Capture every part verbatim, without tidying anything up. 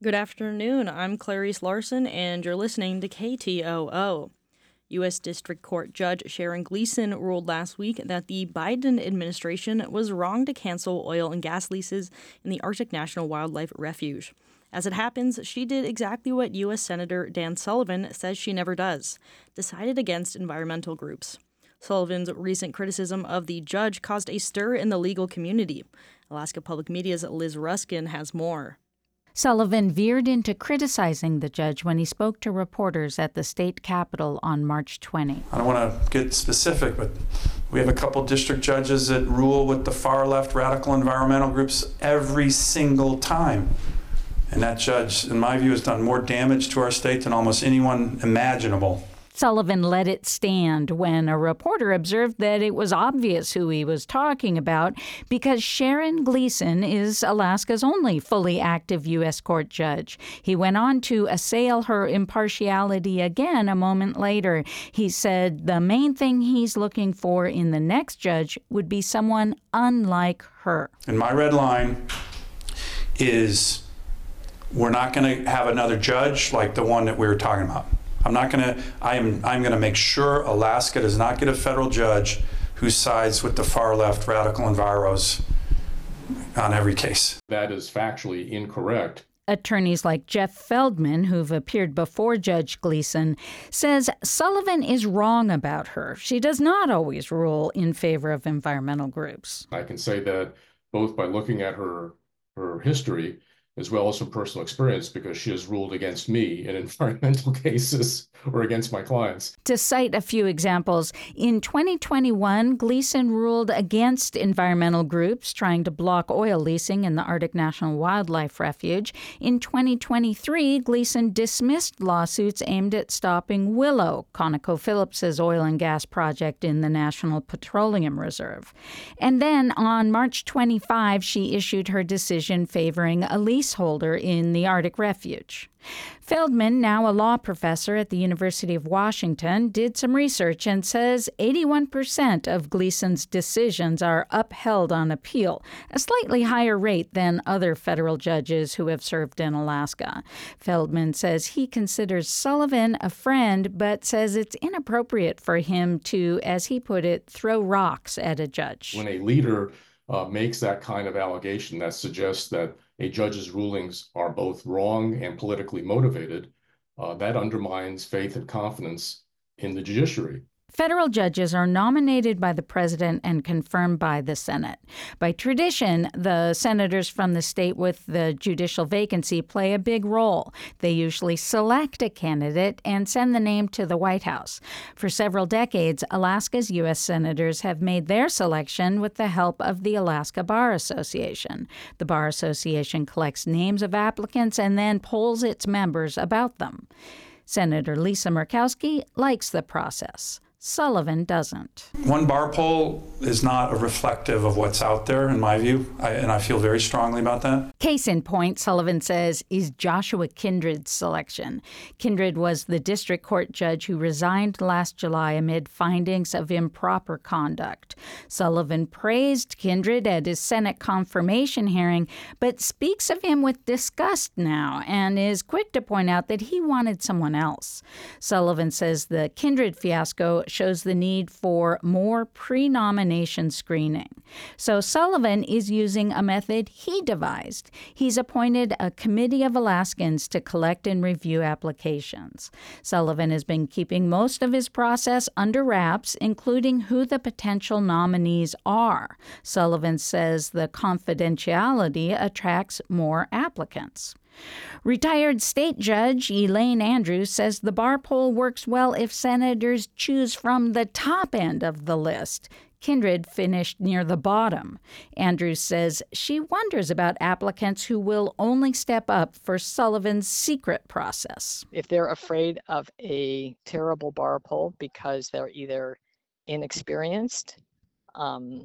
Good afternoon. I'm Clarice Larson, and you're listening to K T O O. U S. District Court Judge Sharon Gleeson ruled last week that the Biden administration was wrong to cancel oil and gas leases in the Arctic National Wildlife Refuge. As it happens, she did exactly what U S. Senator Dan Sullivan says she never does: decided against environmental groups. Sullivan's recent criticism of the judge caused a stir in the legal community. Alaska Public Media's Liz Ruskin has more. Sullivan veered into criticizing the judge when he spoke to reporters at the state capitol on March twentieth. I don't want to get specific, but we have a couple district judges that rule with the far left radical environmental groups every single time. And that judge, in my view, has done more damage to our state than almost anyone imaginable. Sullivan let it stand when a reporter observed that it was obvious who he was talking about because Sharon Gleeson is Alaska's only fully active U S court judge. He went on to assail her impartiality again a moment later. He said the main thing he's looking for in the next judge would be someone unlike her. And my red line is we're not going to have another judge like the one that we were talking about. I'm not going to, I am, I'm going to make sure Alaska does not get a federal judge who sides with the far left radical enviros on every case. That is factually incorrect. Attorneys like Jeff Feldman, who've appeared before Judge Gleeson, says Sullivan is wrong about her. She does not always rule in favor of environmental groups. I can say that both by looking at her, her history as well as from personal experience, because she has ruled against me in environmental cases or against my clients. To cite a few examples, in twenty twenty-one, Gleeson ruled against environmental groups trying to block oil leasing in the Arctic National Wildlife Refuge. In twenty twenty-three, Gleeson dismissed lawsuits aimed at stopping Willow, ConocoPhillips' oil and gas project in the National Petroleum Reserve. And then on March twenty-fifth, she issued her decision favoring a leaseholder in the Arctic Refuge. Feldman, now a law professor at the University of Washington, did some research and says eighty-one percent of Gleeson's decisions are upheld on appeal, a slightly higher rate than other federal judges who have served in Alaska. Feldman says he considers Sullivan a friend, but says it's inappropriate for him to, as he put it, throw rocks at a judge. When a leader uh, makes that kind of allegation that suggests that a judge's rulings are both wrong and politically motivated, uh, that undermines faith and confidence in the judiciary. Federal judges are nominated by the president and confirmed by the Senate. By tradition, the senators from the state with the judicial vacancy play a big role. They usually select a candidate and send the name to the White House. For several decades, Alaska's U S senators have made their selection with the help of the Alaska Bar Association. The Bar Association collects names of applicants and then polls its members about them. Senator Lisa Murkowski likes the process. Sullivan doesn't. One bar poll is not a reflective of what's out there, in my view, I, and I feel very strongly about that. Case in point, Sullivan says, is Joshua Kindred's selection. Kindred was the district court judge who resigned last July amid findings of improper conduct. Sullivan praised Kindred at his Senate confirmation hearing, but speaks of him with disgust now and is quick to point out that he wanted someone else. Sullivan says the Kindred fiasco shows the need for more pre-nomination screening. So Sullivan is using a method he devised. He's appointed a committee of Alaskans to collect and review applications. Sullivan has been keeping most of his process under wraps, including who the potential nominees are. Sullivan says the confidentiality attracts more applicants. Retired state judge Elaine Andrews says the bar poll works well if senators choose from the top end of the list. Kindred finished near the bottom. Andrews says she wonders about applicants who will only step up for Sullivan's secret process. If they're afraid of a terrible bar poll because they're either inexperienced, um,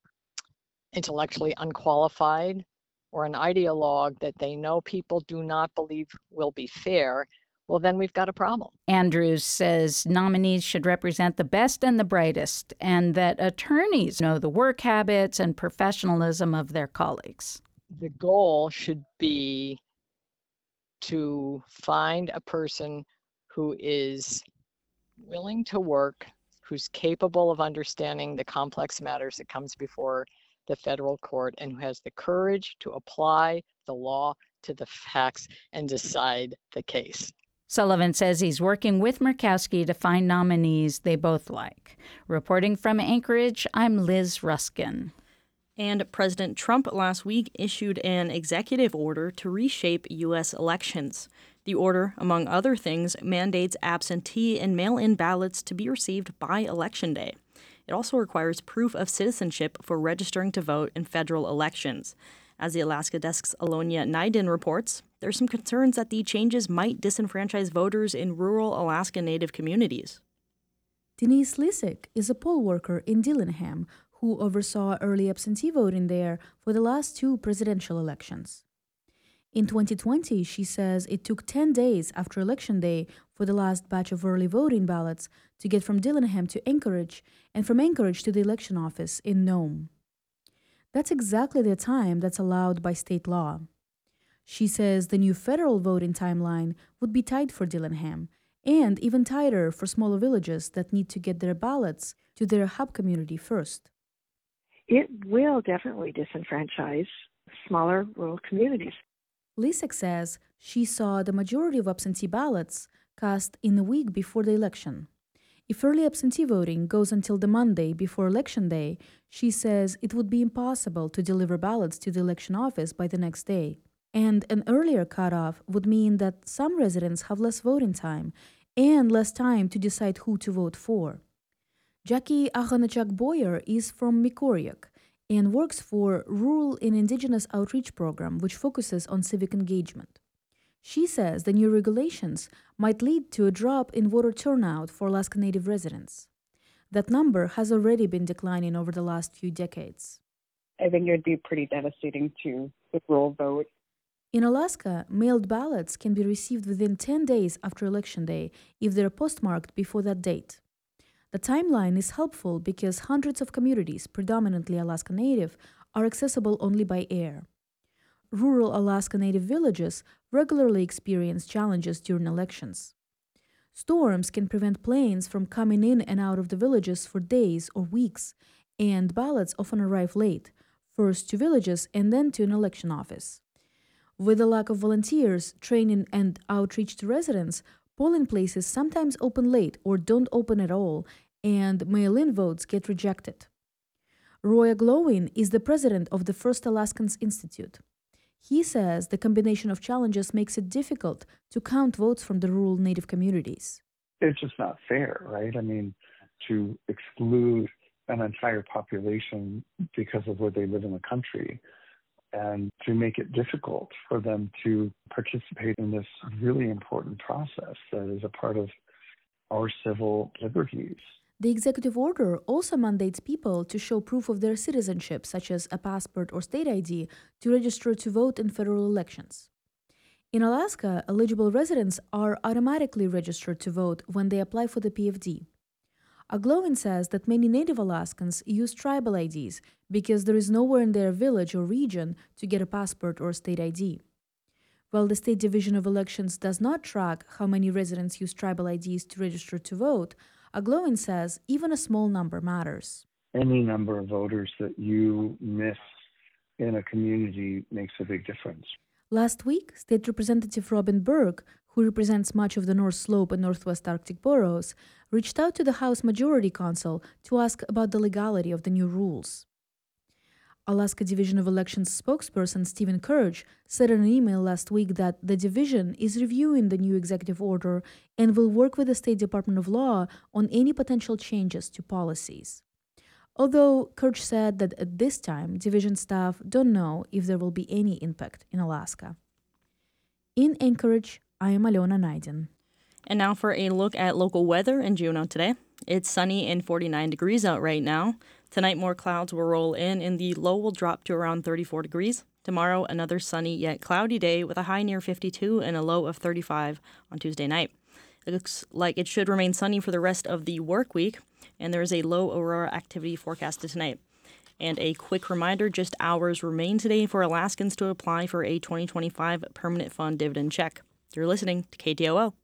intellectually unqualified, or an ideologue that they know people do not believe will be fair, well, then we've got a problem. Andrews says nominees should represent the best and the brightest, and that attorneys know the work habits and professionalism of their colleagues. The goal should be to find a person who is willing to work, who's capable of understanding the complex matters that comes before the federal court, and who has the courage to apply the law to the facts and decide the case. Sullivan says he's working with Murkowski to find nominees they both like. Reporting from Anchorage, I'm Liz Ruskin. And President Trump last week issued an executive order to reshape U S elections. The order, among other things, mandates absentee and mail-in ballots to be received by Election Day. It also requires proof of citizenship for registering to vote in federal elections. As the Alaska Desk's Alonia Naiden reports, there are some concerns that the changes might disenfranchise voters in rural Alaska Native communities. Denise Lisick is a poll worker in Dillingham who oversaw early absentee voting there for the last two presidential elections. In twenty twenty, she says it took ten days after Election Day for the last batch of early voting ballots to get from Dillingham to Anchorage and from Anchorage to the election office in Nome. That's exactly the time that's allowed by state law. She says the new federal voting timeline would be tight for Dillingham and even tighter for smaller villages that need to get their ballots to their hub community first. It will definitely disenfranchise smaller rural communities. Lisick says she saw the majority of absentee ballots cast in the week before the election. If early absentee voting goes until the Monday before Election Day, she says it would be impossible to deliver ballots to the election office by the next day. And an earlier cutoff would mean that some residents have less voting time and less time to decide who to vote for. Jackie Ahanachak Boyer is from Mikoryuk and works for Rural and Indigenous Outreach Program, which focuses on civic engagement. She says the new regulations might lead to a drop in voter turnout for Alaska Native residents. That number has already been declining over the last few decades. I think it would be pretty devastating to the rural vote. In Alaska, mailed ballots can be received within ten days after Election Day if they're postmarked before that date. The timeline is helpful because hundreds of communities, predominantly Alaska Native, are accessible only by air. Rural Alaska Native villages regularly experience challenges during elections. Storms can prevent planes from coming in and out of the villages for days or weeks, and ballots often arrive late, first to villages and then to an election office. With the lack of volunteers, training, and outreach to residents, polling places sometimes open late or don't open at all, and mail-in votes get rejected. Roy Glowin is the president of the First Alaskans Institute. He says the combination of challenges makes it difficult to count votes from the rural Native communities. It's just not fair, right? I mean, to exclude an entire population because of where they live in the country and to make it difficult for them to participate in this really important process that is a part of our civil liberties. The executive order also mandates people to show proof of their citizenship, such as a passport or state I D, to register to vote in federal elections. In Alaska, eligible residents are automatically registered to vote when they apply for the P F D. Aglovin says that many Native Alaskans use tribal I Ds because there is nowhere in their village or region to get a passport or a state I D. While the State Division of Elections does not track how many residents use tribal I Ds to register to vote, Aglovin says even a small number matters. Any number of voters that you miss in a community makes a big difference. Last week, State Representative Robin Burke, who represents much of the North Slope and Northwest Arctic boroughs, reached out to the House Majority Council to ask about the legality of the new rules. Alaska Division of Elections spokesperson Stephen Kirch said in an email last week that the division is reviewing the new executive order and will work with the State Department of Law on any potential changes to policies. Although Kirch said that at this time, division staff don't know if there will be any impact in Alaska. In Anchorage, I am Alona Naiden. And now for a look at local weather in Juneau today. It's sunny and forty-nine degrees out right now. Tonight, more clouds will roll in and the low will drop to around thirty-four degrees. Tomorrow, another sunny yet cloudy day with a high near fifty-two and a low of thirty-five on Tuesday night. It looks like it should remain sunny for the rest of the work week, and there is a low aurora activity forecasted tonight. And a quick reminder, just hours remain today for Alaskans to apply for a twenty twenty-five Permanent Fund dividend check. You're listening to K T O O.